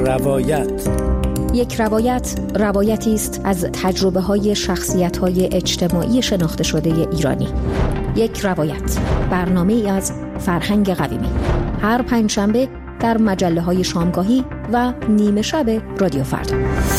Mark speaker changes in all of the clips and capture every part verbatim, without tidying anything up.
Speaker 1: روایت.
Speaker 2: یک روایت، روایتی است از تجربه های شخصیت های اجتماعی شناخته شده ایرانی. یک روایت، برنامه ای از فرهنگ قویمی. هر پنجشنبه در مجله های شامگاهی و نیمه شب رادیو فردا.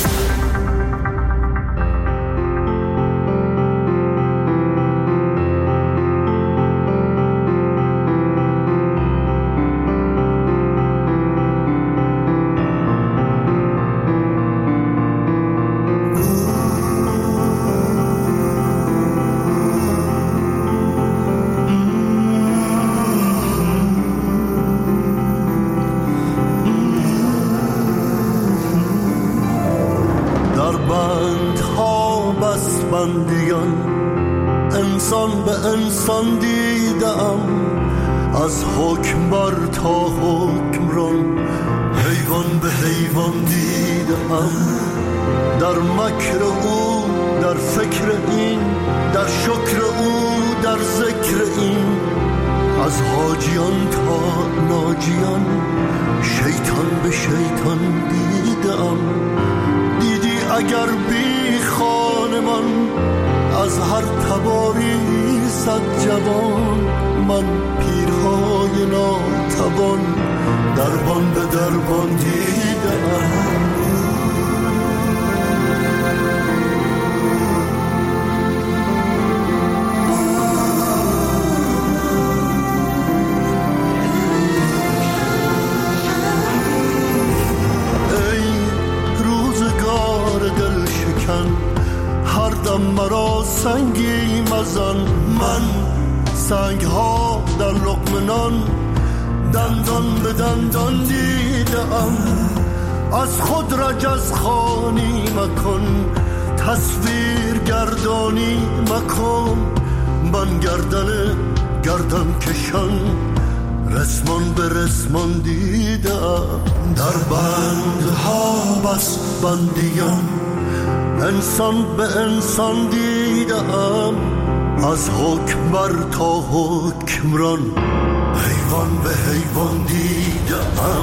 Speaker 3: انسان به انسان دیدم، از حکم بر تا حکمران، حیوان به حیوان دیدم. در مکر او، در فکر این، در شکر او، در ذکر این، از حاجیان تا ناجیان، شیطان به شیطان دیدم. دیدی اگر بی خانمان، از هر تباری صد جوان، من پیرهای ناتوان، دربان به دربان دیدم. ای روزگار دل شکن، هر دم مرا سنگی مزن. من سنگ ها در لقمه نان، دندان به دندان دیدم. از خود رجز خوانی مکن، تصویر گردانی مکن. من گردن گردن کشان، رسمان به رسمان دیدم. در بندها بس بندیان، انسان به انسان دیدم. از حکم بر تا حکمران، حیوان به حیوان دیدم.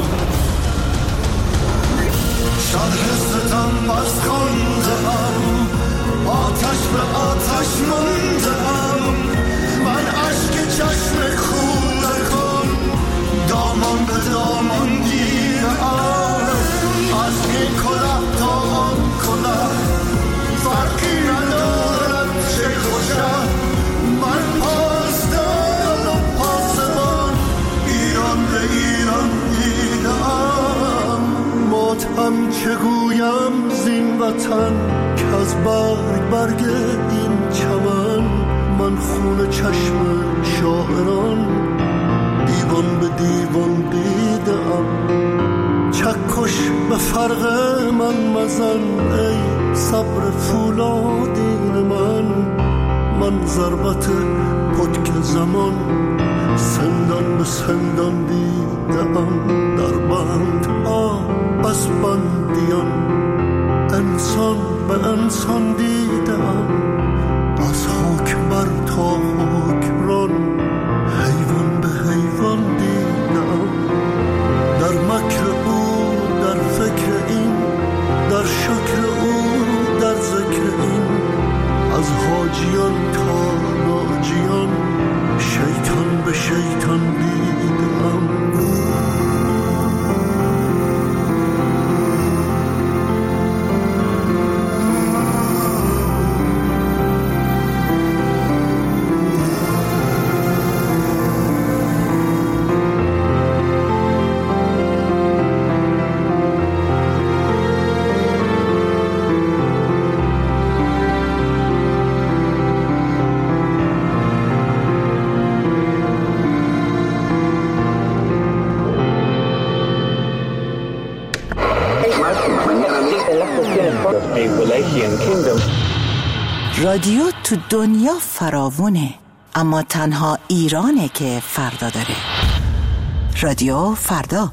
Speaker 3: شرح ستم از خواندم، آتش به آتش ماندم. من اشک چشم کودکان، دامان به دامان دیدم. از این کلاه تا آن کلاه، فرقی ندارد چه خوشم. من پاسدار و پاسبان، ایران به ایران دیدم. ماتم چگویم زین وطن، که از برگ برگ این چمن. من خون چشم شاعران، دیوان به دیوان دیدم. چکش به فرق من مزن، ای صبر فولادین من. من ضربت پتک زمان، سندان به سندان دیدم. در بند ها بس بندیان، انسان به انسان دیدم. از حکم بر تا حکمران، حیوان به حیوان دیدم. در مکر او، در فکر این، در شکر او، در ذکر این، از حاجیان تا ناجیان، شیطان به شیطان دیدم.
Speaker 4: رادیو تو دنیا فراوونه، اما تنها ایرانه که فردا داره. رادیو فردا.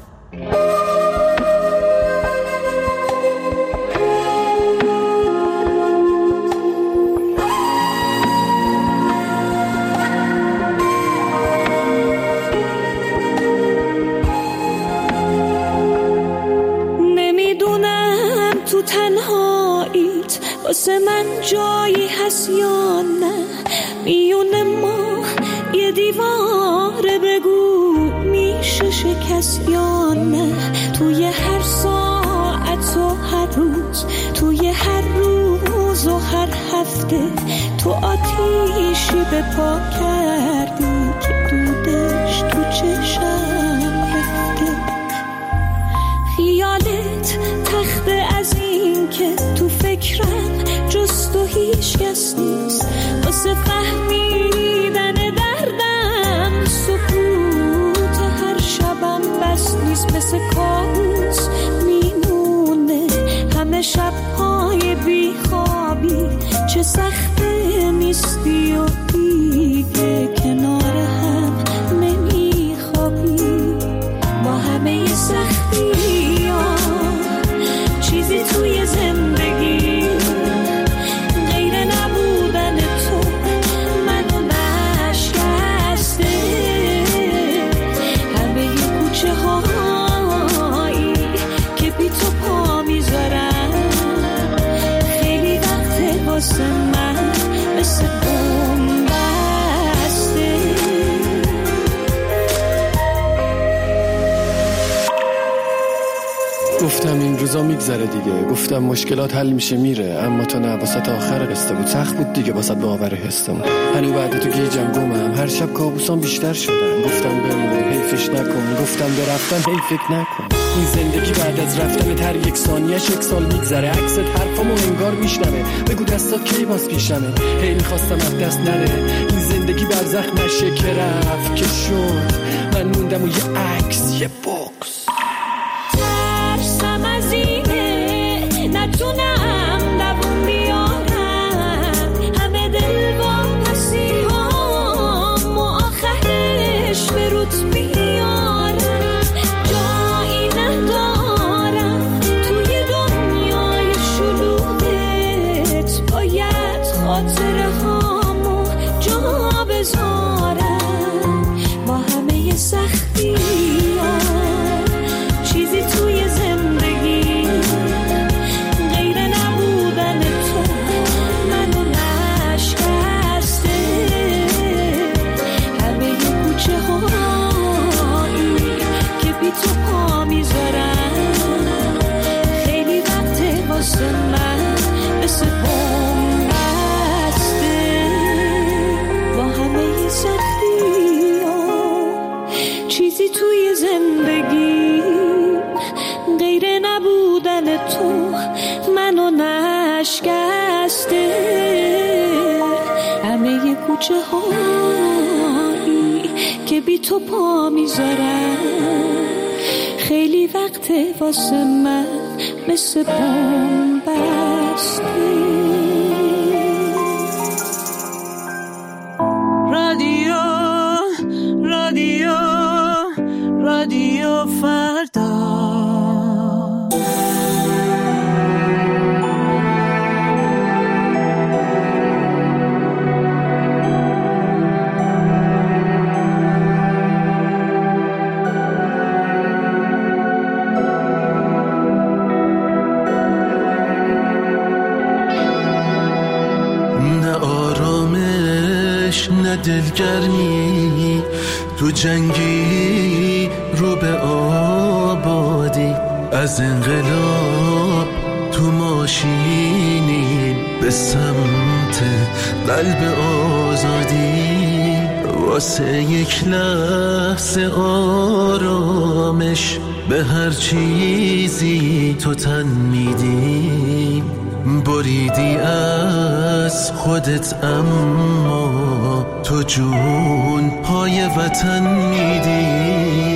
Speaker 5: نمی
Speaker 1: واسه من جایی هست یا نه؟ میونه ما یه دیواره، بگو میشه شکست یا نه؟ توی هر ساعت و هر روز، توی هر روز و هر هفته، تو آتیشی به پا کردی که دودش تو چشم رفته. خیالت تخته از این که تو فکرم جز تو هیچ کس نیست، واسه فهمیدن دردم سکوت هر شبم بس نیست. مثل کابوس میمونه همه شبهای بیخوابی، چه سخته نیستی و دیگه کنار هم نمیخوابی. با همه سختی ها چیزی توی زندگی غیر نبودن تو منو نشکسته. همه کوچه هایی که بی تو پا میذارم، خیلی وقت واسه من مثل بوم بسته.
Speaker 5: گفتم این روزا میگذره دیگه، گفتم مشکلات حل میشه میره، اما تو نه، واسه تا آخر قصه بود. سخت بود دیگه واسه باور حسمون. هنو بعد تو گیجم گمم، هر شب کابوسام بیشتر شدن. گفتم بمون حیفش نکن، گفتم برفتم هی فکر نکن. این زندگی بعد از رفتن هر یک ثانیه‌اش یک سال میگذره. عکست حرفامو انگار میشنوه، بگو دستات کی باز پیشمه. هی میخواستم از دست نره این زندگی، برزخ نشه که رفت که شد. من موندم و یه عکس، یه بوکس.
Speaker 1: ترسم از اینه نتونم دووم بیارم همه دل واپسی هام و آخرش به روت بیارم. جایی ندارم توی دنیای شلوغت، باید خاطره هامو جا بذارم. با همه سختی چیزی توی زندگی غیر نبودن تو منو نشکسته. همه کوچه هایی که بی تو پا میذارم، خیلی وقت واسه من مثل بوم بسته. با همه سختی چیزی توی زندگی غیر نبودن تو منو نشکسته. همه کوچه هایی که بی تو پا میذارم، خیلی وقت واسه من مثل بوم بسته. رادیو رادیو رادیو فردا. نه آرامش نه دلگرمی، تو جنگی رو به آبادی. از انقلاب تو ماشینی به سمت قلب آزادی. واسه یک لحظه آرامش به هر چیزی تو تن میدی. بریدی از خودت اما تو جون پای وطن میدی.